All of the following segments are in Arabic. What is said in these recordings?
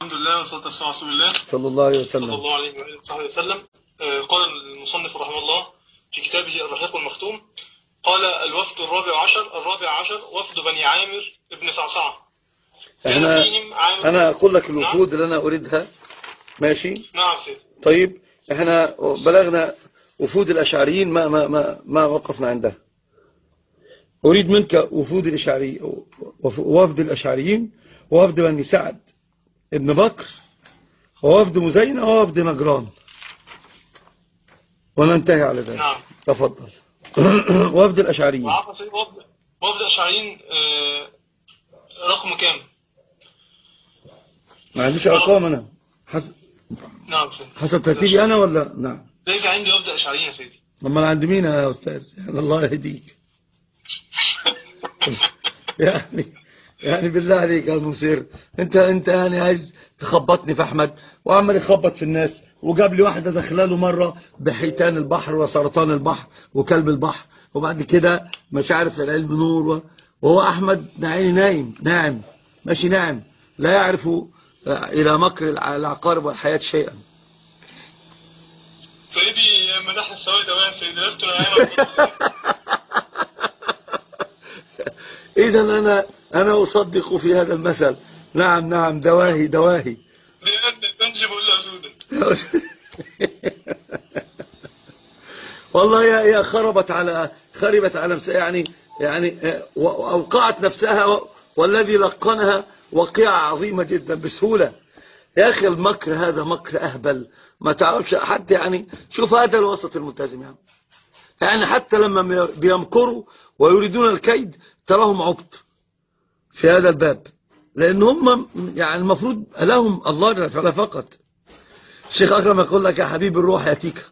الحمد لله والصلاة والسلام على رسول الله صلى الله عليه صلى وسلم. الله عليه وآله وصحبه وسلم. قال المصنف رحمه الله في كتابه الرحيق المختوم، قال الوفد الرابع عشر وفد بني عامر ابن صعصعة. أنا أقول لك الوفود اللي أنا أريدها. ماشي. نعم سيدي. طيب احنا بلغنا وفود الأشعريين ما وقفنا عندها. أريد منك وفود الأشعري، وفد الأشعريين، ووفد بني سعد ابن بكر، ووفد مزينة، ووفد نجران، وننتهي على ذلك. نعم. تفضل. وفد الأشعريين. وفد الأشعريين رقم كام؟ ما عنديش أرقام أنا. نعم سيدي. حسب ترتيبي أنا ولا؟ نعم. ليس عندي وفد الأشعريين يا سيدي. لما أنا عند مين يا أستاذ؟ يعني الله يهديك. يعني بالله عليك يا المصير، انت يعني عايز تخبطني في احمد، وعمال يخبط في الناس، وجاب لي واحده دخلاله مره بحيتان البحر وسرطان البحر وكلب البحر، وبعد كده مش عارف العلم نور، وهو احمد ناعم ماشي ناعم، لا يعرف الى مكر العقارب والحياه شيئا. سيدي مدح السواد وين سيدي لست إذا أنا أصدق في هذا المثل. نعم دواهي لأن تنجب إلا سودا. والله يا خربت على يعني وأوقعت نفسها، والذي لقنها وقيعة عظيمة جدا بسهولة. يا أخي المكر هذا مكر أهبل، ما تعرفش حتى. يعني شوف هذا الوسط الملتزم، يعني حتى لما بيمكروا ويريدون الكيد تراهم عبط في هذا الباب، لأن هم يعني المفروض لهم الله جل وعلا فقط. الشيخ أكرم يقول لك يا حبيب الروح يأتيك،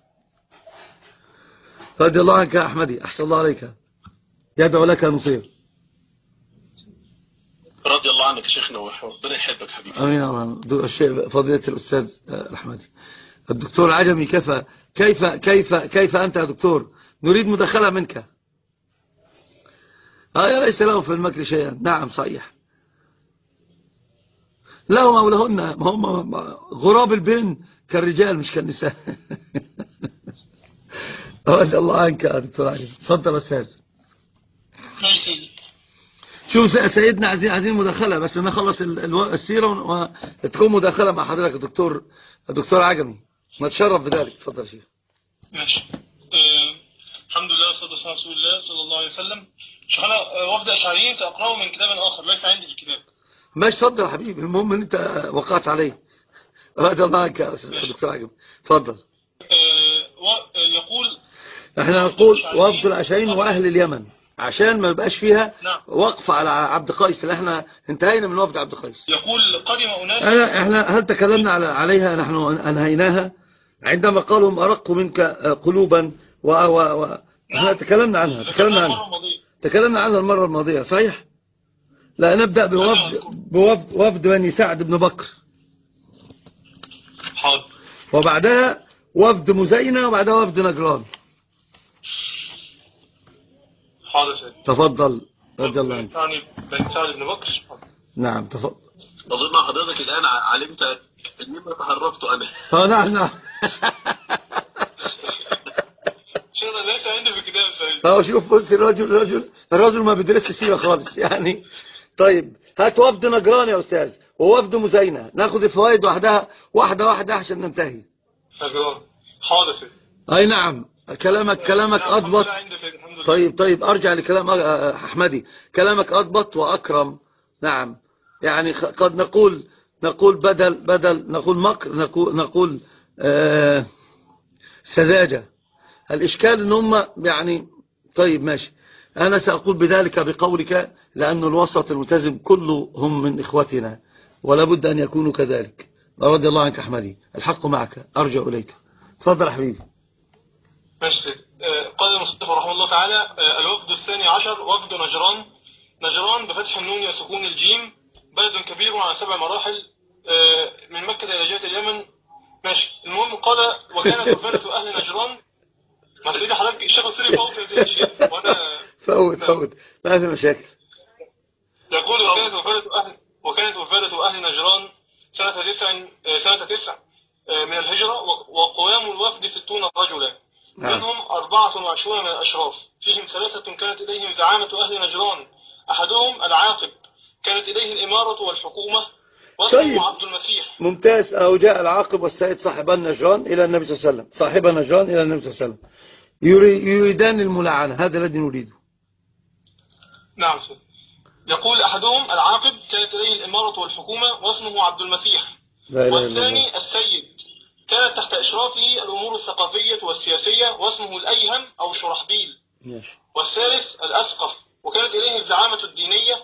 رضي الله عنك يا أحمدي، أحسن الله عليك، يدعو لك نصير. رضي الله عنك شيخنا وربنا يحبك حبيبي. امين. فضيلة الأستاذ الأحمدي الدكتور عجمي، كيف أنت يا دكتور؟ نريد مداخلة منك. ليس لهم في المكر شيئا. نعم صحيح، لهم أو لهن، ما هم غراب البين كالرجال مش كالنساء. رضي الله عنك يا دكتور عجمي. تفضل أستاذ. شوف سيدنا عايزين مداخلة، بس نخلص السيرة وتكون مداخلة مع حضرتك الدكتور عجمي، نتشرف بذلك. تفضل شيخ. ماشي. الحمد لله والصلاة والسلام على رسول الله صلى الله عليه وسلم. شيخنا وفد أشعريين سأقرأه من كتاب آخر ليس عندي في الكتاب. ماشي تفضل يا حبيبي، المهم ان انت وقعت عليه. رضي الله عنك يا دكتور عجمي. تفضل. يقول احنا نقول وفد الأشعريين وأهل اليمن عشان ما يبقاش فيها وقف على عبد قيس، اللي احنا انتهينا من وفد عبد قيس. يقول قدم أناس. احنا هل تكلمنا عليها؟ نحن انهيناها عندما قالوا هم أرق منك قلوبا احنا تكلمنا عنها المرة الماضية. صحيح. لا نبدأ بوفد بني سعد بن بكر، حاضر، وبعدها وفد مزينة، وبعدها وفد نجران. حاضر سيدي. تفضل. رضي الله عنك. بني سعد بن بكر. نعم تفضل. أظن حضرتك الآن علمت مما تهربت أنا. نعم. شيخنا ليس عندي في الكتاب سيدي. شوف قلت الرجل ما بيدرسش سيرة خالص يعني. طيب هات وفد نجران يا أستاذ، ووفد مزينة، ناخذ الفوائد واحدة عشان ننتهي. نجران. حاضر سيدي. أي نعم. كلامك أضبط. طيب أرجع لكلام أحمدي. كلامك أضبط وأكرم. نعم. يعني قد نقول بدل نقول مكر، نقول سذاجة. الإشكال إن هم يعني. طيب ماشي، أنا سأقول بذلك بقولك، لأن الوسط الملتزم كله هم من إخوتنا، ولا بد أن يكونوا كذلك. رضي الله عنك أحمدي، الحق معك، أرجع إليك. تفضل حبيبي. ماشي. قال المصنف رحمه الله تعالى الوفد الثاني عشر وفد نجران بفتح النون وسكون الجيم، بلد كبير على 7 مراحل من مكة إلى جهة اليمن. ماشي. المهم قال وكانت وفادة أهل نجران. ما سيدي حضرتك الشيخ السيري فوت يا سيدي الشيخ وانا فوت ما في مشاكل. يقول وكانت وفادة أهل نجران سنة 9 من الهجرة، وقوام الوفد 60 رجلا، منهم 24 من الأشراف، فيهم 3 كانت إليهم زعامة أهل نجران، أحدهم العاقب كانت إليه الإمارة والحكومة، واسمه عبد المسيح. ممتاز. أو جاء العاقب والسيد صاحب النجران إلى النبي صلى الله عليه وسلم، صاحب نجران إلى النبي صلى الله عليه وسلم، يريدان الملاعنة، هذا الذي نريده. نعم سيد. يقول أحدهم العاقب كانت إليه الإمارة والحكومة، واسمه عبد المسيح. والثاني السيد كانت تحت إشرافه الأمور الثقافية والسياسية، واسمه الأيهم أو شرحبيل. والثالث الأسقف، وكانت إليه الزعامة الدينية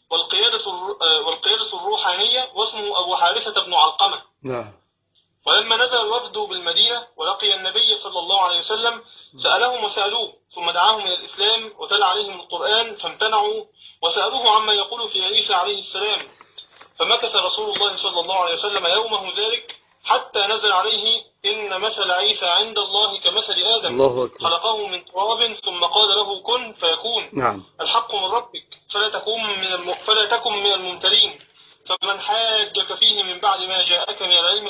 والقيادة الروحانية، واسمه أبو حارثة بن علقمة. ولما نزل الوفد بالمدينة ولقي النبي صلى الله عليه وسلم سألهم وسألوه، ثم دعاهم إلى الإسلام وتلا عليهم القرآن فامتنعوا، وسألوه عما يقول في عيسى عليه السلام، فمكث رسول الله صلى الله عليه وسلم يومه ذلك حتى نزل عليه إن مثل عيسى عند الله كمثل آدم، خلقه من تراب ثم قال له كن فيكون. الحق من ربك فلا تكن من الممترين، فمن حاجك فيه من بعد ما جاءك من العلم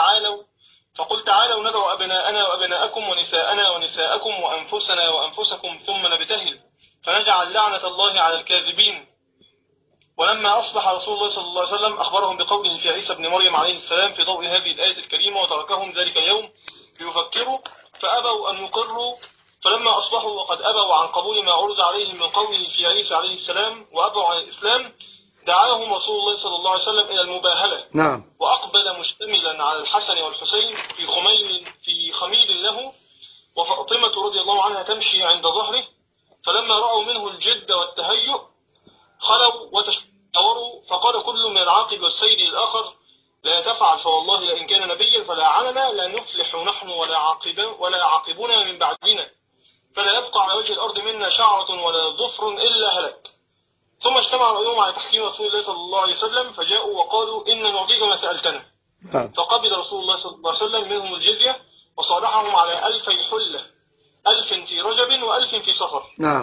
فقل تعالوا ندعو أبناءنا وأبناءكم ونساءنا ونساءكم وأنفسنا وأنفسكم ثم نبتهل فنجعل لعنة الله على الكاذبين. ولما أصبح رسول الله صلى الله عليه وسلم أخبرهم بقوله في عيسى بن مريم عليه السلام في ضوء هذه الآية الكريمة، وتركهم ذلك اليوم ليفكروا فأبوا أن يقروا. فلما أصبحوا وقد أبوا عن قبول ما عرض عليهم من قوله في عيسى عليه السلام وأبوا عن الإسلام، دعاهم رسول الله صلى الله عليه وسلم إلى المباهلة. وأقبل مشتملا على الحسن والحسين في خميل له، وفاطمة رضي الله عنها تمشي عند ظهره. فلما رأوا منه الجد والتهيؤ خلوا وتشاوروا، فقال كل من العاقب والسيد للآخر لا تفعل، فوالله لئن كان نبيا فلا عننا لا نفلح نحن ولا عاقبنا من بعدنا، فلا يبقى على وجه الأرض منا شعرة ولا ظفر إلا هلك. ثم اجتمع رأيهم على تحكيم رسول الله صلى الله عليه وسلم، فجاءوا وقالوا إن نعطيك ما سألتنا. فقبل رسول الله صلى الله عليه وسلم منهم الجزية، وصالحهم على 1000 حلة، 1000 في رجب و1000 في صفر.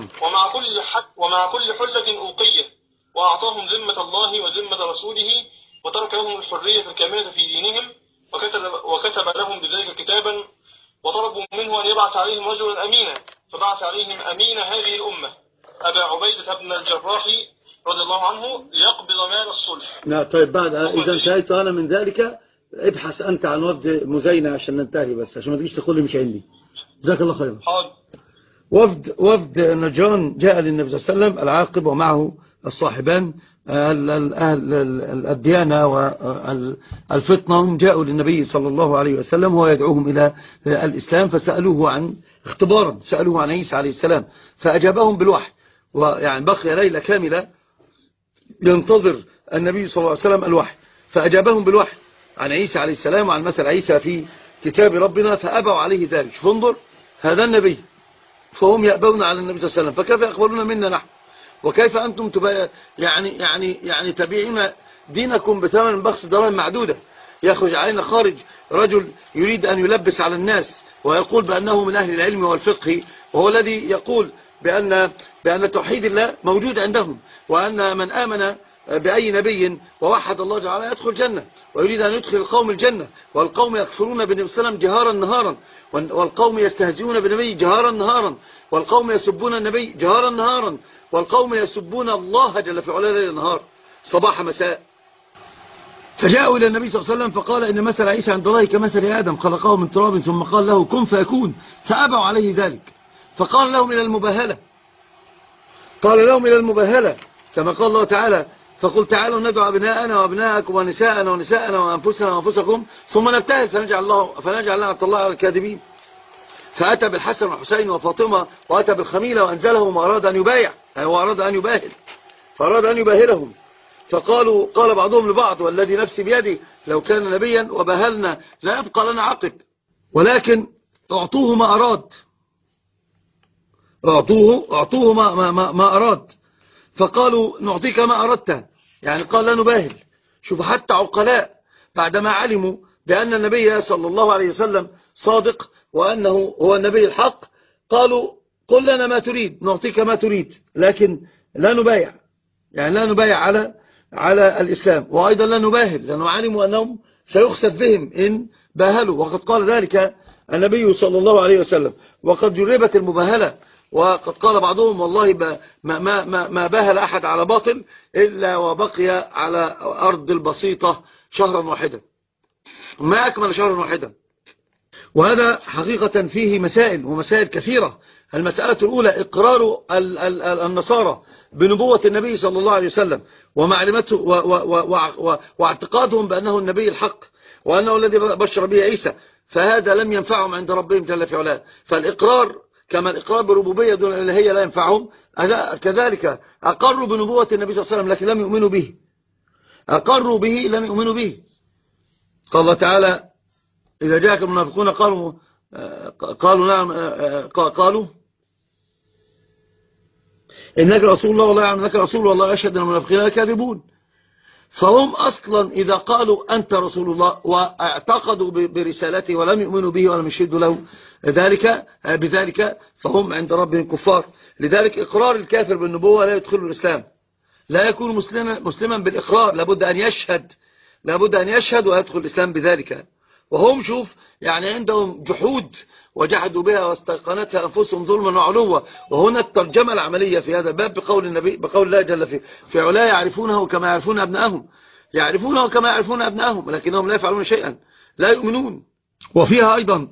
ومع كل حلة أوقية، وأعطاهم ذمة الله وذمة رسوله، وترك لهم الحرية الكاملة في دينهم، وكتب لهم بذلك كتابا، وطلبوا منه أن يبعث عليهم رجلا أمينا، فبعث عليهم أمين هذه الأمة أبا عبيدة بن الجراح رضي الله عنه ليقبض مال الصلح. طيب بعد إذا انتهيت أنا من ذلك ابحث أنت عن وفد مزينة عشان ننتهي، بس عشان ما تجيش تقول لي مش عندي. جزاك الله خيرا. وفد نجران جاء للنبي صلى الله عليه وسلم العاقب ومعه الصاحبان أهل الديانة والفطنة، هم جاءوا للنبي صلى الله عليه وسلم وهو يدعوهم إلى الإسلام، فسألوه عن اختبارا، سألوه عن عيسى عليه السلام فأجابهم بالوحي، ويعني بقي ليلة كاملة ينتظر النبي صلى الله عليه وسلم الوحي، فأجابهم بالوحي عن عيسى عليه السلام وعن مثل عيسى في كتاب ربنا، فأبوا عليه ذلك. فانظر هذا النبي، فهم يأبون على النبي صلى الله عليه وسلم، فكيف يقبلون منا نحن؟ وكيف أنتم يعني تبيعون دينكم بثمن بخس دراهم معدودة؟ يخرج علينا خارج رجل يريد أن يلبس على الناس ويقول بأنه من أهل العلم والفقه، وهو الذي يقول بأن توحيد الله موجود عندهم، وأن من آمن بأي نبي ووحد الله تعالى يدخل الجنة، ويريد أن يدخل القوم الجنة، والقوم يكفرون بالنبي صلى الله عليه وسلم جهارا نهارا، والقوم يستهزئون بالنبي جهارا نهارا، والقوم يسبون النبي جهارا نهارا، والقوم يسبون الله جل في علاه ليل نهار صباح مساء. فجاءوا إلى النبي صلى الله عليه وسلم فقال إن مثل عيسى عند الله كمثل آدم، خلقه من تراب ثم قال له كن فيكون، فأبوا عليه ذلك. فقال لهم إلى المباهلة، كما قال الله تعالى فقل تعالوا ندعو أبناءنا وأبناءكم ونساءنا ونساءنا وأنفسنا وأنفسكم ثم نبتهل فنجعل لعنة الله على الكاذبين. فأتى بالحسن والحسين وفاطمة وأتى بالخميلة وأنزلهم وأراد أن يبايع، وأراد أن يباهل، فأراد أن يباهلهم. قال بعضهم لبعض والذي نفسي بيدي لو كان نبيا وباهلنا لا يبقى لنا عقب، ولكن أعطوه ما أراد، أعطوه ما أراد، فقالوا نعطيك ما أردت، يعني قال لا نباهل. شوف حتى عقلاء بعدما علموا بأن النبي صلى الله عليه وسلم صادق وأنه هو النبي الحق، قالوا قل لنا ما تريد نعطيك ما تريد، لكن لا نبايع، يعني لا نبايع على على الإسلام. وأيضا لا نباهل، لأنه علموا أنهم سيخسف بهم إن باهلوا، وقد قال ذلك النبي صلى الله عليه وسلم. وقد جربت المباهلة، وقد قال بعضهم والله ما باهل أحد على باطل إلا وبقي على أرض البسيطة شهرا واحدا، ما أكمل شهرا واحدا. وهذا حقيقة فيه مسائل ومسائل كثيرة. المسألة الأولى إقرار النصارى بنبوة النبي صلى الله عليه وسلم ومعلمته واعتقادهم بأنه النبي الحق وأنه الذي بشر به عيسى، فهذا لم ينفعهم عند ربهم جل في علاه. فالإقرار كما الإقرار بربوبية دون الإلهية لا ينفعهم، كذلك أقروا بنبوة النبي صلى الله عليه وسلم لكن لم يؤمنوا به، أقروا به لم يؤمنوا به. قال الله تعالى إذا جاءك المنافقون قالوا نعم، قالوا إنك رسول الله والله يعلم إنك رسول والله يشهد أن المنافقين لكاذبون. فهم أصلا إذا قالوا أنت رسول الله واعتقدوا برسالته ولم يؤمنوا به ولم يشهدوا له بذلك فهم عند ربهم كفار. لذلك إقرار الكافر بالنبوة لا يدخل الإسلام، لا يكون مسلما بالإقرار، لابد أن يشهد ويدخل الإسلام بذلك. وهم شوف يعني عندهم جحود وجحدوا بها واستيقنتها أنفسهم ظلما وعلوا. وهنا الترجمة العملية في هذا الباب بقول النبي بقول الله جل في علاه يعرفونه كما يعرفون أبنائهم لكنهم لا يفعلون شيئا، لا يؤمنون. وفيها أيضا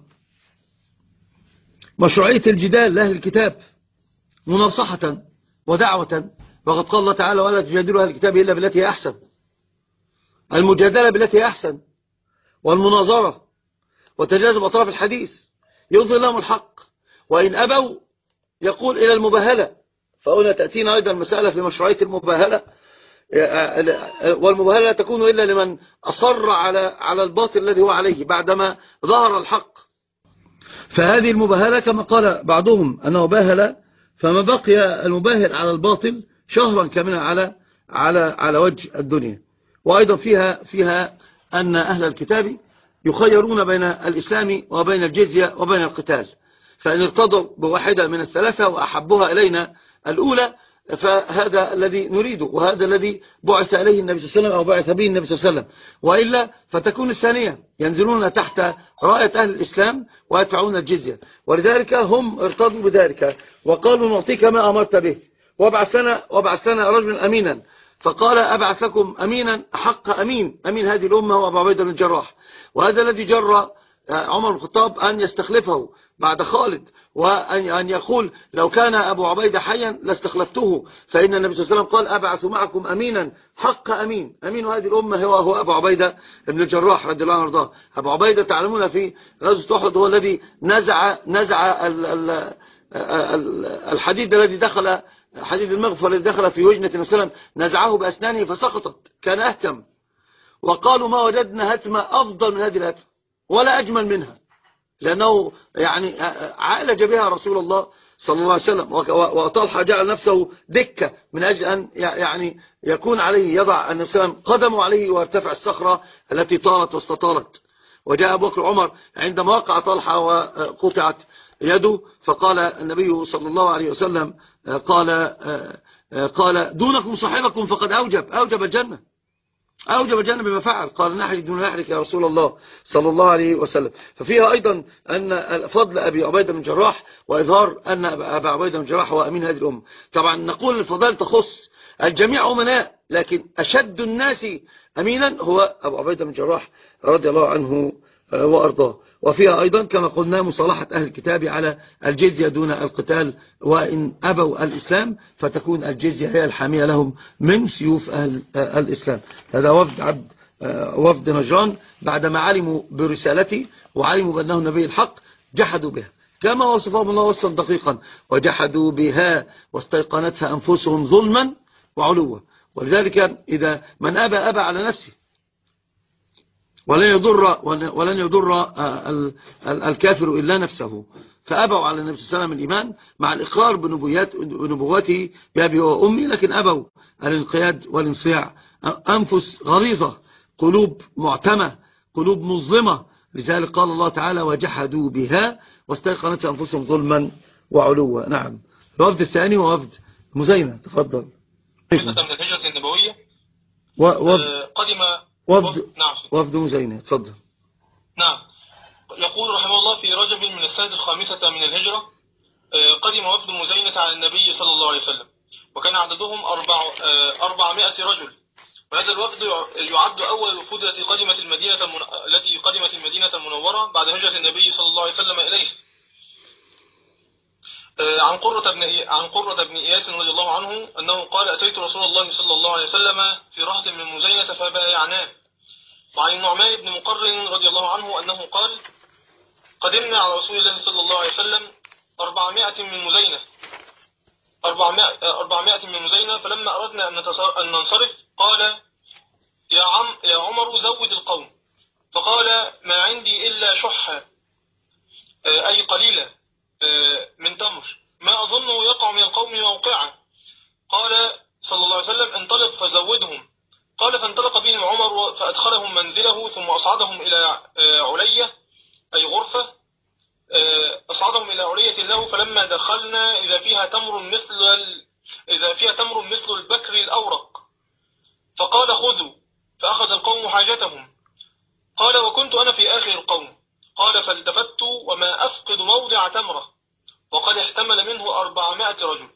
مشروعية الجدال لأهل الكتاب مناصحة ودعوة، وقد قال الله تعالى ولا تجادلوا أهل الكتاب إلا بالتي هي أحسن. المجادلة بالتي هي أحسن والمناظرة وتجاذب أطراف الحديث يظهر لهم الحق، وإن أبوا يقول إلى المباهلة. فهنا تأتينا أيضا مسألة في مشروعية المباهلة، والمباهلة تكون إلا لمن أصر على الباطل الذي هو عليه بعدما ظهر الحق. فهذه المباهلة كما قال بعضهم أنه باهل، فما بقي المباهل على الباطل شهرا كاملا على وجه الدنيا. وأيضا فيها أن أهل الكتاب يخيرون بين الإسلام وبين الجزية وبين القتال، فإن ارتضوا بواحدة من الثلاثة وأحبها إلينا الأولى فهذا الذي نريده، وهذا الذي بعث إليه النبي صلى الله عليه وسلم أو بعث به النبي صلى الله عليه وسلم. وإلا فتكون الثانية، ينزلون تحت راية أهل الإسلام ويدفعون الجزية. ولذلك هم ارتضوا بذلك وقالوا نعطيك ما أمرت به وابعث لنا رجلا أمينا. فقال أبعث لكم أمينا حق أمين هذه الأمة هو أبو عبيدة بن الجراح. وهذا الذي جرى عمر بن الخطاب أن يستخلفه بعد خالد، وأن يقول لو كان أبو عبيدة حيا لاستخلفته، فإن النبي صلى الله عليه وسلم قال أبعث معكم أمينا حق أمين هذه الأمة هو أبو عبيدة بن الجراح رضي الله عنه وارضاه. أبو عبيدة تعلمون في غزوة أحد هو الذي نزع الحديد الذي دخل حديد المغفر الذي دخل في وجنة النبي صلى الله عليه وسلم، نزعه بأسنانه فسقطت، كان أهتم. وقالوا ما وجدنا هتمة أفضل من هذه الهتمة ولا أجمل منها، لأنه يعني عالج بها رسول الله صلى الله عليه وسلم. وطلحة جعل نفسه دكة من أجل أن يعني يكون عليه يضع النبي صلى الله عليه وسلم قدمه عليه وارتفع الصخرة التي طالت واستطالت. وجاء أبو بكر وعمر عندما وقع طلحة وقطعت يده، فقال النبي صلى الله عليه وسلم قال دونكم صاحبكم فقد أوجب الجنة بما فعل. قال نحري دون نحرك يا رسول الله صلى الله عليه وسلم. ففيها أيضا أن فضل أبي عبيدة بن جراح وإظهار أن أبا عبيدة بن جراح هو أمين هذه الأمة. طبعا نقول الفضائل تخص الجميع أمناء، لكن أشد الناس أمينا هو أبو عبيدة بن جراح رضي الله عنه وأرضاه. وفيها أيضا كما قلنا مصالحة أهل الكتاب على الجزية دون القتال، وإن أبوا الإسلام فتكون الجزية هي الحامية لهم من سيوف أهل الإسلام. هذا وفد نجران بعدما علموا برسالته وعلموا بأنه النبي الحق جحدوا بها كما وصفهم الله وصفا دقيقا، وجحدوا بها واستيقنتها أنفسهم ظلما وعلوا. ولذلك إذا من أبى على نفسه، ولن يضر الكافر إلا نفسه. فأبوا على النبي صلى الله عليه وسلم الإيمان مع الإقرار بنبوته بأبي وأمي، لكن أبوا الانقياد والانصياع. أنفس غليظة، قلوب معتمة، قلوب مظلمة. لذلك قال الله تعالى وجحدوا بها واستيقنتها أنفسهم ظلما وعلوا. نعم. الوفد الثاني ووفد مزينة، تفضل. من الهجرة النبوية قدم وفد مزينة. اتفضل. نعم. يقول رحمه الله: في رجب من السنة الخامسة من الهجرة قدم وفد مزينة على النبي صلى الله عليه وسلم، وكان عددهم 400 رجل. وهذا الوفد يعد أول الوفود التي قدمت المدينة المنورة بعد هجرة النبي صلى الله عليه وسلم إليه. عن قرة بن إياس رضي الله عنه أنه قال: أتيت رسول الله صلى الله عليه وسلم في رهط من مزينة فبايعناه. وعن النعمان بن مقرن رضي الله عنه أنه قال: قدمنا على رسول الله صلى الله عليه وسلم 400 من مزينة، فلما أردنا أن ننصرف قال: يا عمر زود القوم. فقال: ما عندي إلا شحة، أي قليلة من تمر، ما أظنه يقع من القوم موقعا. قال صلى الله عليه وسلم: انطلق فزودهم. قال: فانطلق بهم عمر فأدخلهم منزله، ثم أصعدهم إلى علية، أي غرفة، أصعدهم إلى علية له. فلما دخلنا إذا فيها تمر مثل البكر الأورق، فقال: خذوا. فأخذ القوم حاجتهم. قال: وكنت أنا في آخر القوم. قال: فالتفت وما أفقد موضع تمرة، وقد احتمل منه 400 رجل.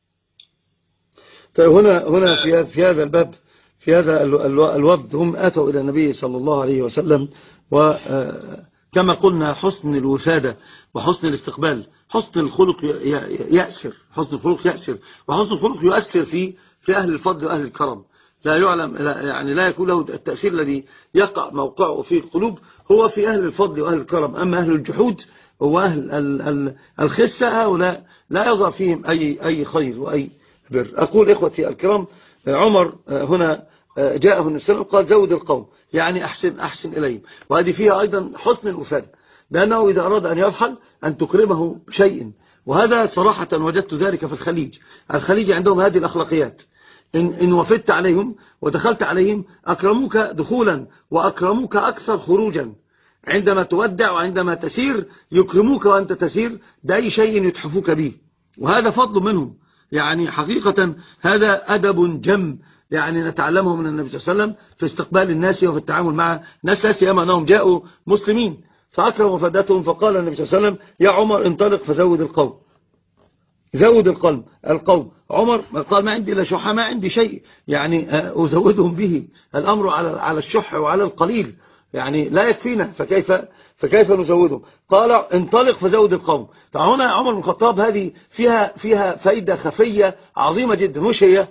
طيب هنا في هذا الباب، في هذا الوفد هم أتوا إلى النبي صلى الله عليه وسلم، وكما قلنا حسن الوفادة وحسن الاستقبال، حسن الخلق يأسر، وحسن الخلق يؤثر في أهل الفضل وأهل الكرم. لا يعلم، يعني لا يكون له التأثير الذي يقع موقعه في القلوب هو في أهل الفضل وأهل الكرم. أما أهل الجحود وأهل الخسة هؤلاء لا يظهر فيهم أي خير وأي بر. أقول إخوتي الكرام، عمر هنا جاءه النبي صلى الله عليه وسلم قال: زود القوم، يعني أحسن إليهم. وهذه فيها أيضا حسن الوفادة، لأنه إذا أراد أن يرحل أن تكرمه شيء. وهذا صراحة وجدت ذلك في الخليج عندهم هذه الأخلاقيات. إن وفدت عليهم ودخلت عليهم أكرموك دخولا وأكرموك أكثر خروجا. عندما تودع وعندما تسير يكرموك وأنت تسير بأي شيء يتحفوك به، وهذا فضل منهم. يعني حقيقة هذا أدب جم يعني نتعلمه من النبي صلى الله عليه وسلم في استقبال الناس وفي التعامل مع الناس، لا سيما أنهم جاءوا مسلمين فأكرم وفدتهم. فقال النبي صلى الله عليه وسلم: يا عمر انطلق فزود القوم. زود القوم. عمر قال: ما عندي إلا شح، ما عندي شيء يعني أزودهم به. الأمر على الشح وعلى القليل، يعني لا يكفينا، فكيف نزودهم؟ قال: انطلق فزود القوم. فهنا عمر بن الخطاب هذه فيها فائدة خفية عظيمة جدا. وش هي؟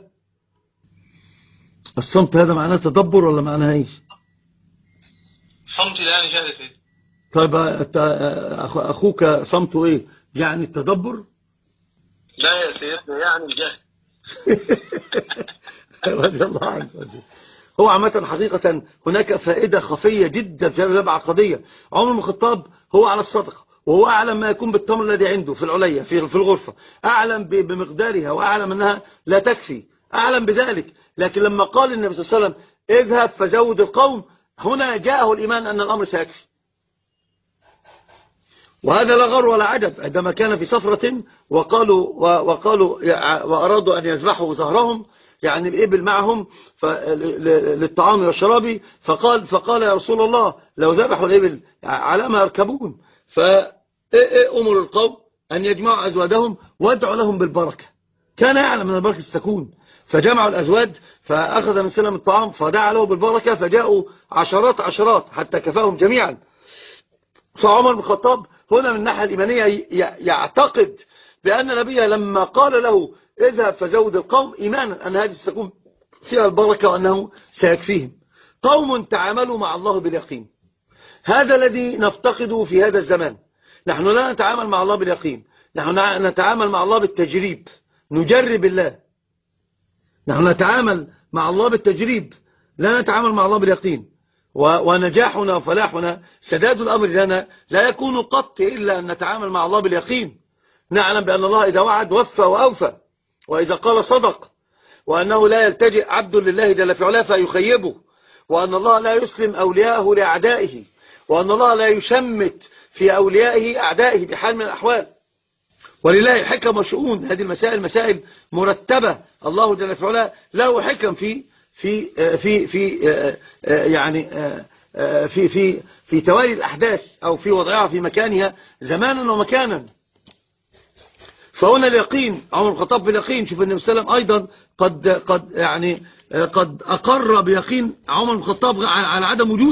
الصمت هذا معناه تدبر ولا معناه ايش؟ صمت يعني جهل. طيب أخوك صمته ايه؟ يعني التدبر؟ لا يا سيدنا، يعني الجهل. رضي الله عنك. هو عامة حقيقة هناك فائدة خفية جدا في هذا الباب عقدية. عمر بن الخطاب هو على الصدقة، وهو أعلم ما يكون بالتمر الذي عنده في العلية في الغرفة، أعلم بمقدارها وأعلم أنها لا تكفي، أعلم بذلك. لكن لما قال النبي صلى الله عليه وسلم: اذهب فزود القوم، هنا جاءه الإيمان أن الأمر سيكفي. وهذا لا غر ولا عجب. عندما كان في سفرة وقالوا وأرادوا أن يذبحوا ظهرهم، يعني الإبل معهم للطعام والشراب، فقال: يا رسول الله، لو ذبحوا الإبل على ما يركبون؟ فأمر القوم أن يجمعوا أزوادهم وادعوا لهم بالبركة. كان يعلم أن البركة ستكون، فجمعوا الأزواد، فأخذ من سلم الطعام فدعا له بالبركة، فجاءوا عشرات حتى كفاهم جميعا. فعمر بن الخطاب هنا من الناحية الإيمانية يعتقد بأن النبي لما قال له: اذهب فزود القوم، إيمانا أن هذه ستكون فيها البركة وأنه سيكفيهم. قوم تعاملوا مع الله باليقين. هذا الذي نفتقده في هذا الزمان. نحن لا نتعامل مع الله باليقين، نحن نتعامل مع الله بالتجريب، نجرب الله. نحن نتعامل مع الله بالتجريب، لا نتعامل مع الله باليقين. ونجاحنا وفلاحنا سداد الأمر لنا لا يكون قط إلا أن نتعامل مع الله باليقين. نعلم بأن الله إذا وعد وفى وأوفى، وإذا قال صدق، وأنه لا يلتجئ عبد لله جل في علاه فيخيبه، وأن الله لا يسلم أولياءه لأعدائه، وأن الله لا يشمت في أوليائه أعدائه بحال من الأحوال. ولله حكم وشؤون. هذه المسائل مسائل مرتبة. الله جل في علاه له حكم في في في يعني في توالي الأحداث أو في وضعها في مكانها زمانا ومكانا. فهنا اليقين، عمر بن الخطاب باليقين. شوف النبي صلى الله عليه وسلم أيضا قد أقر بيقين عمر بن الخطاب على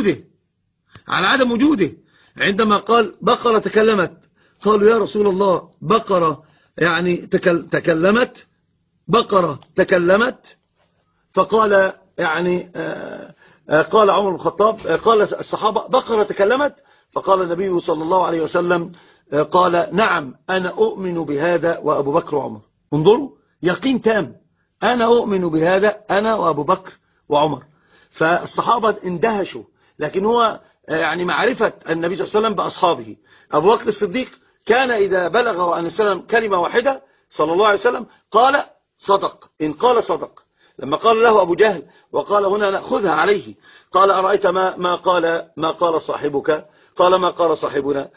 عدم وجوده عندما قال بقرة تكلمت. قالوا يا رسول الله بقرة يعني تكلمت، بقرة تكلمت. فقال يعني قال عمر بن الخطاب، قال الصحابة بقرة تكلمت؟ فقال النبي صلى الله عليه وسلم قال نعم أنا أؤمن بهذا وأبو بكر وعمر. انظروا يقين تام، أنا أؤمن بهذا أنا وأبو بكر وعمر. فالصحابة اندهشوا، لكن هو يعني معرفة النبي صلى الله عليه وسلم بأصحابه. أبو بكر الصديق كان إذا بلغه عن السلام كلمة واحدة صلى الله عليه وسلم قال صدق، إن قال صدق. لما قال له أبو جهل وقال هنا نأخذها عليه، قال أرأيت ما قال صاحبك؟ قال ما قال صاحبنا.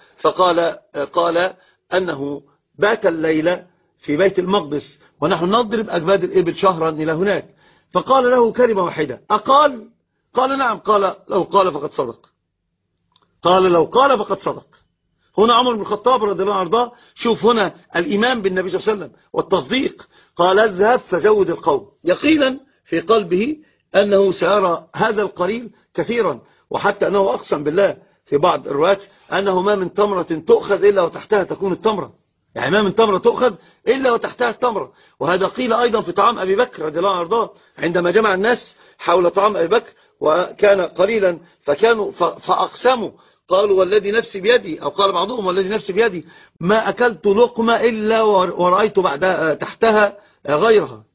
قال أنه بات الليلة في بيت المقدس ونحن نضرب أجباد الإبل شهرا إلى هناك. فقال له كلمة واحدة أقال؟ قال نعم. قال لو قال فقد صدق. قال لو قال فقد صدق. هنا عمر بن الخطاب رضي الله عنه، شوف هنا الإيمان بالنبي صلى الله عليه وسلم والتصديق. قال اذهب فزود القوم، يقينا في قلبه أنه سيرى هذا القليل كثيرا، وحتى أنه أقسم بالله في بعض الروايات أنه ما من تمرة تؤخذ إلا وتحتها تكون التمرة، يعني ما من تمرة تؤخذ إلا وتحتها التمرة. وهذا قيل أيضا في طعام أبي بكر رضي الله عنه، عندما جمع الناس حول طعام أبي بكر وكان قليلا فأقسموا قالوا والذي نفسي بيدي، أو قال بعضهم والذي نفسي بيدي ما أكلت لقمة إلا ورأيت بعدها تحتها غيرها.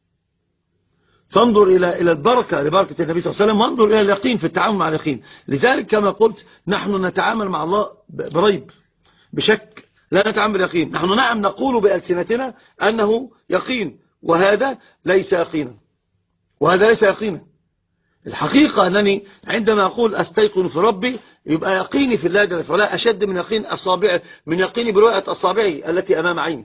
فانظر إلى البركة لبركة النبي صلى الله عليه وسلم، وانظر إلى اليقين في التعامل مع اليقين. لذلك كما قلت نحن نتعامل مع الله بريب، بشك، لا نتعامل باليقين. نحن نعم نقول بألسنتنا أنه يقين، وهذا ليس يقينا. الحقيقة أنني عندما أقول أستيقن في ربي يبقى يقيني في الله جل وعلا أشد من يقيني برؤية أصابعي التي أمام عيني.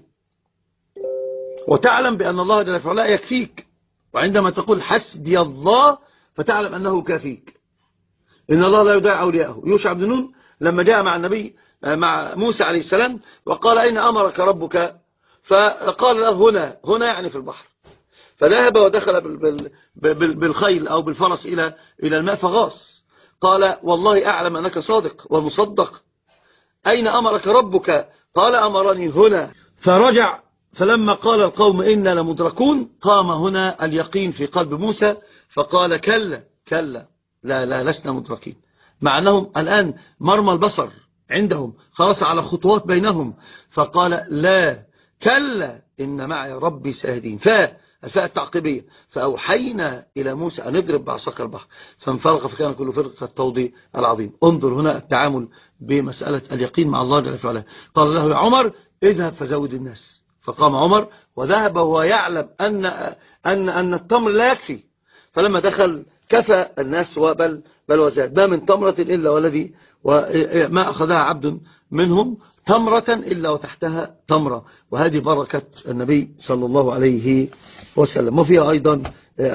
وتعلم بأن الله جل وعلا يكفيك، وعندما تقول حسبي الله فتعلم أنه كافيك. إن الله لا يضيع أولياءه. يوشع بن نون لما جاء مع النبي مع موسى عليه السلام وقال أين أمرك ربك؟ فقال له هنا يعني في البحر. فذهب ودخل بالخيل أو بالفرس إلى الماء فغاص. قال والله أعلم أنك صادق ومصدق، أين أمرك ربك؟ قال أمرني هنا. فرجع، فلما قال القوم إنا لمدركون قام هنا اليقين في قلب موسى فقال كلا لا لسنا مدركين. مع أنهم الآن مرمى البصر عندهم خلاص على خطوات بينهم. فقال لا كلا إن معي ربي سيهدين. الفاء التعقيبية. فأوحينا إلى موسى أن اضرب بعصاك البحر فانفلق فكان كل فرق كالطود العظيم. انظر هنا التعامل بمسألة اليقين مع الله جل وعلا. قال له يا عمر اذهب فزود الناس. فقام عمر وذهب وهو يعلم أن التمر لا يكفي. فلما دخل كفى الناس بل وزاد. ما من تمرة إلا والذي ما أخذها عبد منهم تمرة إلا وتحتها تمرة. وهذه بركة النبي صلى الله عليه وسلم. وفيها أيضا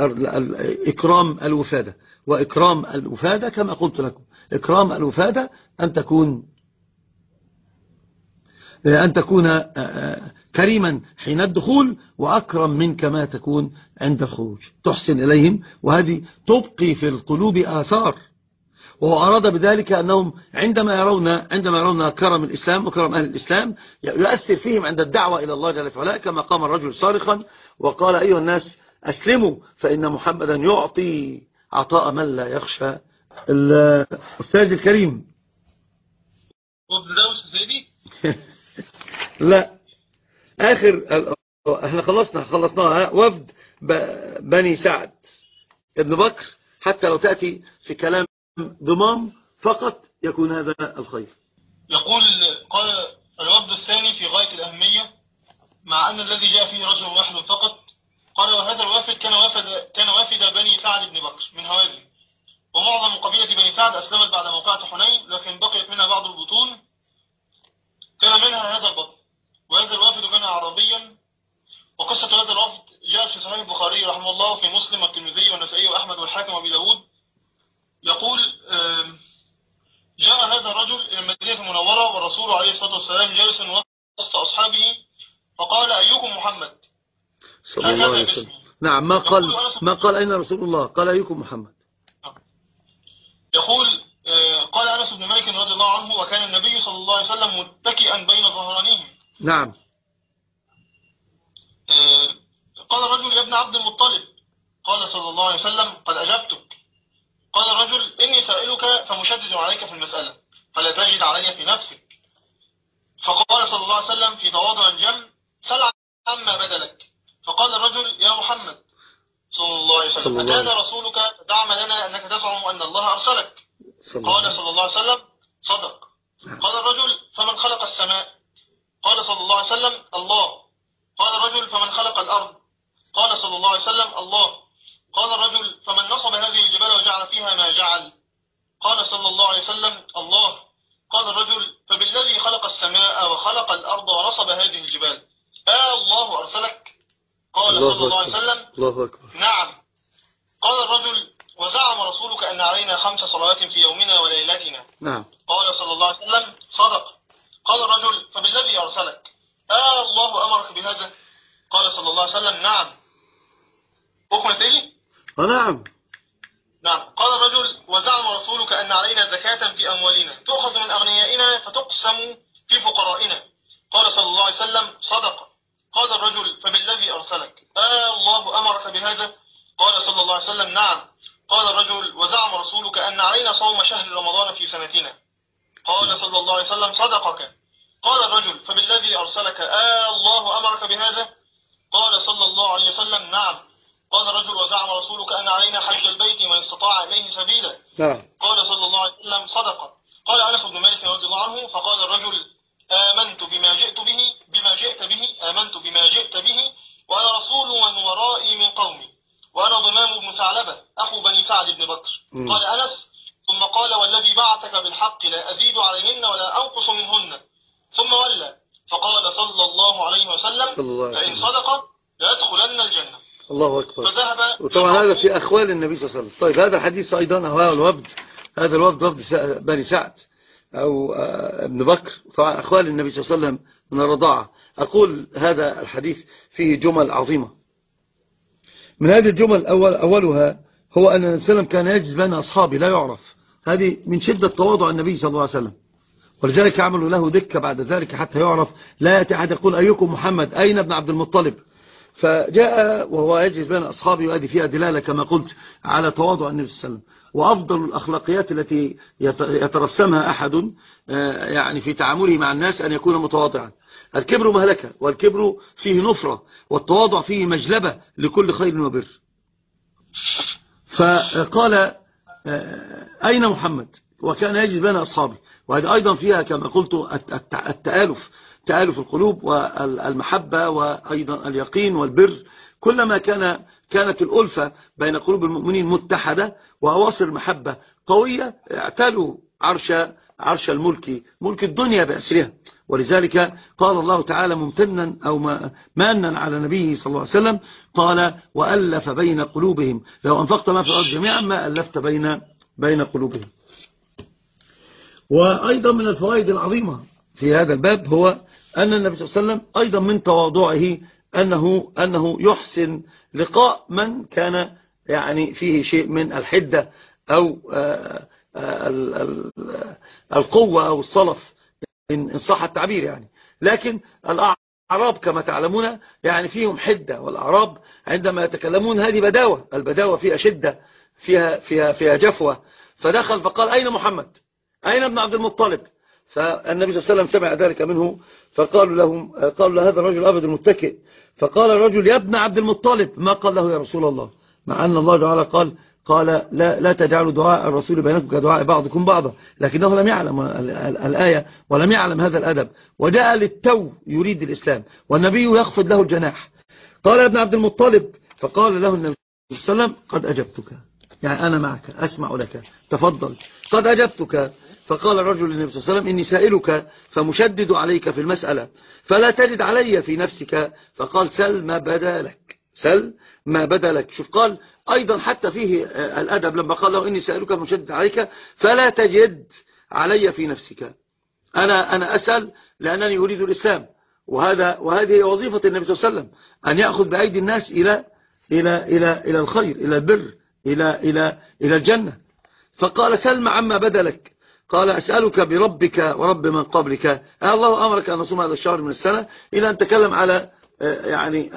إكرام الوفادة. وإكرام الوفادة كما قلت لكم، إكرام الوفادة أن تكون كريما حين الدخول، وأكرم منك ما تكون عند الخروج. تحسن إليهم، وهذه تبقي في القلوب آثار. وهو أراد بذلك أنهم عندما يرون كرم الإسلام وكرم أهل الإسلام يؤثر فيهم عند الدعوة إلى الله جل وعلا، كما قام الرجل صارخا وقال أيها الناس أسلموا فإن محمدا يعطي عطاء من لا يخشى. الأستاذ الكريم لا آخر احنا خلصناها وفد بني سعد ابن بكر، حتى لو تأتي في كلام ضمام فقط يكون هذا الخير. يقول قال الوفد الثاني في غاية الأهمية مع أن الذي جاء فيه رجل واحد فقط. قال وهذا الوافد كان وافد بني سعد بن بكر من هوازن، ومعظم قبيلة بني سعد أسلمت بعد موقعة حنين، لكن بقيت منها بعض البطون كان منها هذا البطن. وهذا الوافد كان عربيا، وقصة هذا الوفد جاء في صحيح البخاري رحمه الله في مسلم والترمذي والنسائي وأحمد والحاكم وأبي داود، يقول جاء هذا الرجل إلى المدينة المنورة والرسول عليه الصلاة والسلام جالس وسط أصحابه، فقال أيكم محمد؟ صلى الله عليه وسلم. نعم، ما قال أين رسول الله؟ قال أيكم محمد. يقول قال أنس بن مالك رضي الله عنه: وكان النبي صلى الله عليه وسلم متكئا بين ظهرانيهم. نعم. قال الرجل: يا ابن عبد المطلب. قال صلى الله عليه وسلم: قد أجبتك. قال الرجل: إني سائلك فمشدد عليك في المسألة فلا تجد علي في نفسك. فقال صلى الله عليه وسلم في تواضع جم: سل عما بدلك. فقال الرجل: يا محمد صلى الله عليه وسلم: أكان رسولك زعم لنا أنك تزعم أن الله أرسلك؟ قال صلى الله عليه وسلم: صدق. قال الرجل: فمن خلق السماء؟ قال صلى الله عليه وسلم: الله. قال الرجل: فمن خلق الأرض؟ قال صلى الله عليه وسلم: الله. قال الرجل: فمن نصب هذه الجبال وجعل فيها ما جعل؟ قال صلى الله عليه وسلم: الله. قال الرجل: فبالذي خلق السماء وخلق الأرض ونصب هذه الجبال الله أرسلك؟ قال صلى الله عليه وسلم: الله أكبر. نعم. قال الرجل: وزعم رسولك أن علينا 5 صلوات في يومنا وليلتنا؟ نعم. قال صلى الله عليه وسلم: صدق. قال الرجل: فبالذي أرسلك الله أمرك بهذا؟ قال صلى الله عليه وسلم: نعم. أكمل تالي؟ نعم. نعم. قال الرجل: وزعم رسولك أن علينا زكاة في أموالنا تؤخذ من أغنيائنا فتقسم في فقرائنا؟ قال صلى الله عليه وسلم: صدق. قال الرجل: فبالذي أرسلك الله أمرك بهذا؟ قال صلى الله عليه وسلم: نعم. قال الرجل: وزعم رسولك أن علينا صوم شهر رمضان في سنتنا؟ قال صلى الله عليه وسلم: صدقك. قال الرجل: فبالذي أرسلك الله أمرك بهذا؟ قال صلى الله عليه وسلم: نعم. قال الرجل: وزعم رسولك أن علينا حج البيت من استطاع إليه سبيلا؟ نعم. قال صلى الله عليه وسلم: صدق. قال أنس بن مالك رضي الله عنه: فقال الرجل: آمنت بما جئت به وأنا رسول من ورائي من قومي، وأنا ضمام بن ثعلبة أخو بني سعد بن بكر. قال أنس: ثم قال: والذي بعثك بالحق لا أزيد عليهن ولا أنقص منهن. ثم ولى فقال صلى الله عليه وسلم: فإن صدق ليدخلن الجنة. الله أكبر. فذهب. وطبعا هذا في أخوال النبي صلى الله عليه وسلم. طيب، هذا الحديث أيضا هذا الوفد وفد بني سعد أو ابن بكر، طبعا أخوال النبي صلى الله عليه وسلم من الرضاعة. أقول هذا الحديث فيه جمل عظيمة. من هذه الجمل أولها هو أن النبي صلى الله عليه وسلم كان يجلس بين أصحابه لا يعرف. هذه من شدة تواضع النبي صلى الله عليه وسلم، ولذلك عملوا له دكة بعد ذلك حتى يعرف، لا يأتي أحد يقول أيكم محمد، أين ابن عبد المطلب؟ فجاء وهو يجلس بين أصحابه، وهذه فيها دلالة كما قلت على تواضع النبي صلى الله عليه وسلم. وأفضل الأخلاقيات التي يترسمها أحد يعني في تعامله مع الناس أن يكون متواضعا. الكبر مهلكة، والكبر فيه نفرة، والتواضع فيه مجلبة لكل خير وبر. فقال أين محمد؟ وكان يجلس بين أصحابه. وهذا أيضا فيها كما قلت تآلف القلوب والمحبة، وأيضا اليقين والبر. كلما كانت الألفة بين قلوب المؤمنين متحدة وأواصر المحبة قوية، اعتلوا عرش الملك، ملك الدنيا بأسرها. ولذلك قال الله تعالى ممتنا أو مانا على نبيه صلى الله عليه وسلم، قال: وألف بين قلوبهم لو أنفقت ما في الأرض جميعا ما ألفت بين قلوبهم. وأيضا من الفوائد العظيمة في هذا الباب هو أن النبي صلى الله عليه وسلم أيضا من تواضعه أنه يحسن لقاء من كان يعني فيه شيء من الحدة أو القوة أو الصلف إن صح التعبير يعني. لكن الأعراب كما تعلمون يعني فيهم حدة، والأعراب عندما يتكلمون هذه بداوة، البداوة فيها شدة، فيها جفوة. فدخل فقال: أين محمد؟ أين ابن عبد المطلب؟ فالنبي صلى الله عليه وسلم سمع ذلك منه، فقالوا له هذا الرجل أبد المتكئ. فقال الرجل: يا ابن عبد المطلب. ما قال له يا رسول الله، مع أن الله تعالى قال لا تجعلوا دعاء الرسول بينكم كدعاء بعضكم بعضا، لكنه لم يعلم الآية ولم يعلم هذا الأدب، وجاء للتو يريد الإسلام، والنبي يخفض له الجناح. قال: يا ابن عبد المطلب. فقال له النبي صلى الله عليه وسلم: قد أجبتك، يعني أنا معك أسمع لك، تفضل، قد أجبتك. فقال الرجل للنبي صلى الله عليه وسلم: إني سائلك فمشدد عليك في المسألة فلا تجد علي في نفسك. فقال: سل ما بدا لك، سل ما بدا لك. شوف قال أيضا حتى فيه الأدب لما قال له إني سألك مشدد عليك فلا تجد علي في نفسك. أنا أسأل لأنني أريد الإسلام، وهذه وظيفة النبي صلى الله عليه وسلم أن يأخذ بأيدي الناس إلى الخير، إلى البر، إلى الجنة. فقال سلم عما بدا لك. قال أسألك بربك ورب من قبلك، الله أمرك أن نصوم هذا الشهر من السنة، إلى أن تكلم على يعني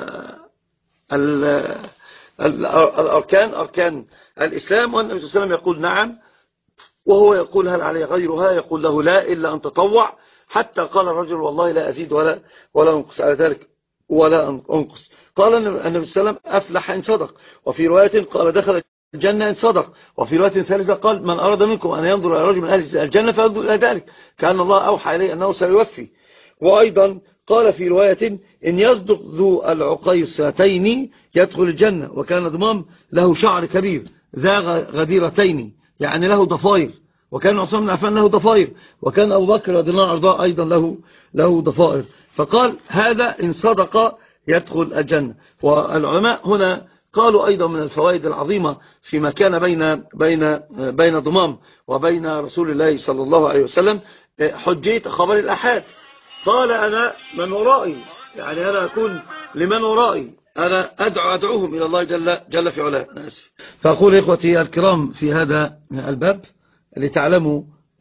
الأركان، أركان الإسلام. والنبي صلى الله عليه وسلم يقول نعم، وهو يقول هل علي غيرها؟ يقول له لا إلا أن تطوع. حتى قال الرجل والله لا أزيد ولا أنقص على ذلك ولا أنقص. قال النبي صلى الله عليه وسلم أفلح إن صدق، وفي رواية قال دخل الجنة إن صدق، وفي رواية ثالثة قال من أراد منكم أن ينظر إلى رجل من أهل الجنة فينظر إلى ذلك، كأن الله أوحى إليه أنه سيوفي. وأيضا قال في رواية إن يصدق ذو العقيصتين يدخل الجنة، وكان ضمام له شعر كبير ذا غديرتين، يعني له ضفائر، وكان عثمان بن عفان له ضفائر، وكان أبو بكر رضي الله عنه أيضا له ضفائر. فقال هذا إن صدق يدخل الجنة. والعلماء هنا قالوا أيضا من الفوائد العظيمة فيما كان بين ضمام وبين رسول الله صلى الله عليه وسلم حجية خبر الأحاد. قال أنا من ورائي، يعني أنا أكون لمن ورائي، أنا أدعوهم إلى الله جل في علاه. فأقول إخوتي الكرام في هذا الباب لتعلموا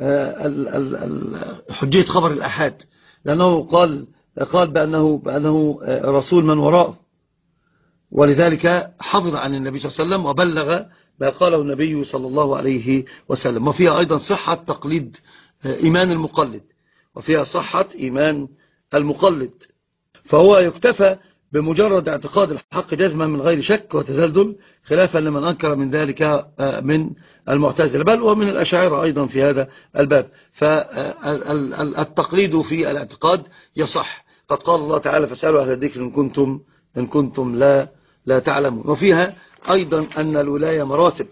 حجية خبر الأحاد، لأنه قال بأنه رسول من وراءه، ولذلك حفظ عن النبي صلى الله عليه وسلم وبلغ ما قاله النبي صلى الله عليه وسلم. وفيها أيضا صحة تقليد إيمان المقلد، وفيها صحة إيمان المقلد، فهو يكتفى بمجرد اعتقاد الحق جزما من غير شك وتزلزل، خلافا لمن أنكر من ذلك من المعتزلة بل ومن الأشاعرة أيضا في هذا الباب. فالتقليد في الاعتقاد يصح. قد قال الله تعالى فاسألوا أهل الذكر إن كنتم لا تعلمون. وفيها أيضا أن الولاية مراتب،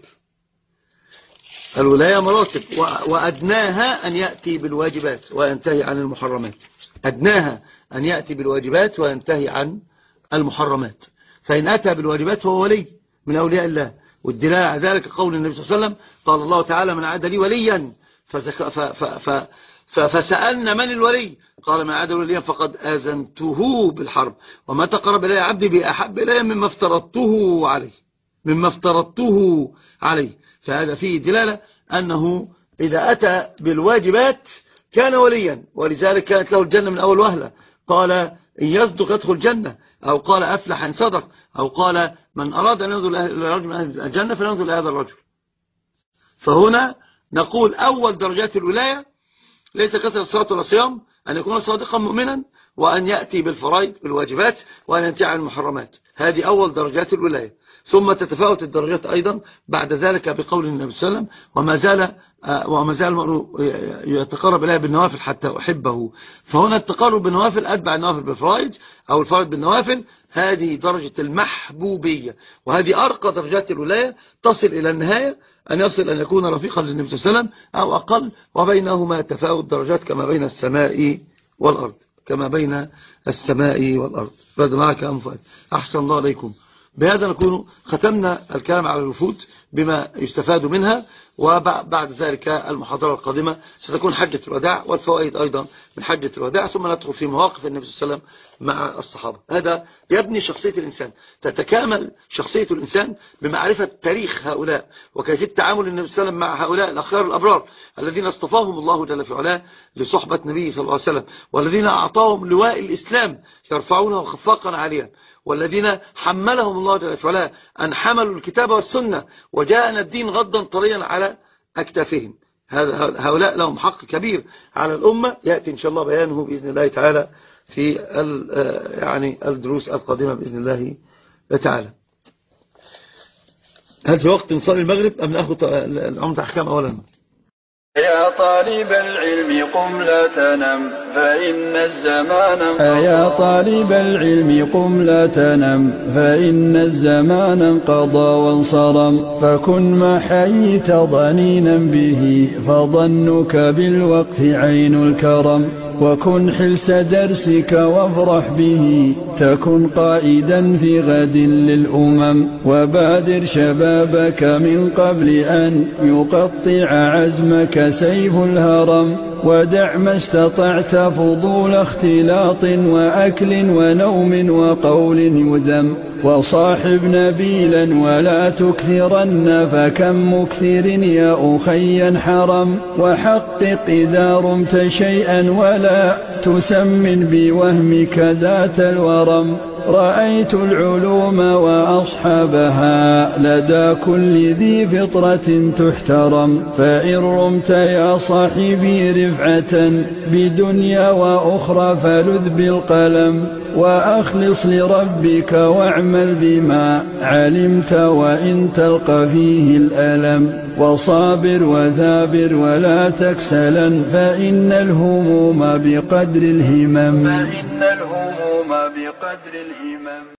وأدناها أن يأتي بالواجبات وينتهي عن المحرمات. أدناها أن يأتي بالواجبات وينتهي عن المحرمات. فإن أتى بالواجبات فهو ولي من أولياء الله. والدلالة على ذلك قول النبي صلى الله عليه وسلم قال الله تعالى من عاد لي وليا فسألنا من الولي؟ قال من عاد لي وليا فقد آذنته بالحرب، وما تقرب إلي عبدي بأحب إلي مما افترضته عليه. فهذا فيه دلالة أنه إذا أتى بالواجبات كان وليا، ولذلك كانت له الجنة من أول وهلة. قال إن يصدق يدخل الجنة، أو قال أفلح إن صدق، أو قال من أراد أن ينظر إلى رجل من أهل الجنة فلينظر إلى هذا الرجل. فهنا نقول أول درجات الولاية ليس كثرة الصلاة ولا الصيام، أن يكون صادقا مؤمنا، وأن يأتي بالفرائض بالواجبات، وأن ينتهي عن المحرمات. هذه أول درجات الولاية. ثم تتفاوت الدرجات أيضا بعد ذلك بقول النبي صلى الله عليه وسلم وما زال المرء يتقرب إليه بالنوافل حتى أحبه. فهنا التقرب بالنوافل أتبع النوافل بالفرائض، أو الفرائض بالنوافل. هذه درجة المحبوبية، وهذه أرقى درجات الولاية، تصل إلى النهاية أن يصل أن يكون رفيقا للنبي صلى الله عليه وسلم أو أقل، وبينهما تفاوت درجات كما بين السماء والأرض. رضي الله عنك أنفاد. أحسن الله عليكم. بهذا نكون ختمنا الكلام على الوفود بما يستفاد منها، وبعد ذلك المحاضرة القادمة ستكون حجة الوداع والفوائد أيضا من حجة الوداع، ثم ندخل في مواقف النبي صلى الله عليه وسلم مع الصحابة. هذا يبني شخصية الإنسان. تتكامل شخصية الإنسان بمعرفة تاريخ هؤلاء، وكيفية تعامل النبي صلى الله عليه وسلم مع هؤلاء الأخيار الأبرار الذين اصطفاهم الله جل في علاه لصحبة النبي صلى الله عليه وسلم، والذين أعطاهم لواء الإسلام يرفعونه خفاقا عاليا، والذين حملهم الله جل في علاه أن حملوا الكتاب والسنة وجاءنا الدين غضا طريا على أكتافهم. هؤلاء لهم حق كبير على الأمة، يأتي إن شاء الله بيانه بإذن الله تعالى في يعني الدروس القادمة بإذن الله تعالى. هل في وقت نصلي المغرب أم نأخذ العمدة أحكام أولا؟ يا طالب العلم قم لا تنم فإن الزمان انقضى وانصرم، فكن ما حييت ضنينا به، فظنك بالوقت عين الكرم. وكن حلس درسك وافرح به تكن قائدا في غد للأمم وبادر شبابك من قبل أن يقطع عزمك سيف الهرم ودع ما استطعت فضول اختلاط وأكل ونوم وقول يذم وصاحب نبيلا ولا تكثرن فكم مكثر يا أخي حرم وحقق إذا رمت شيئا ولا تسمن بوهمك ذات الورم رأيت العلوم وأصحابها لدى كل ذي فطرة تحترم فإن رمت يا صاحبي رفعة بدنيا وأخرى فلذ بالقلم وأخلص لربك واعمل بما علمت وإن تلقى فيه الألم وصابر وثابر ولا تكسلا فإن الهموم بقدر الهمم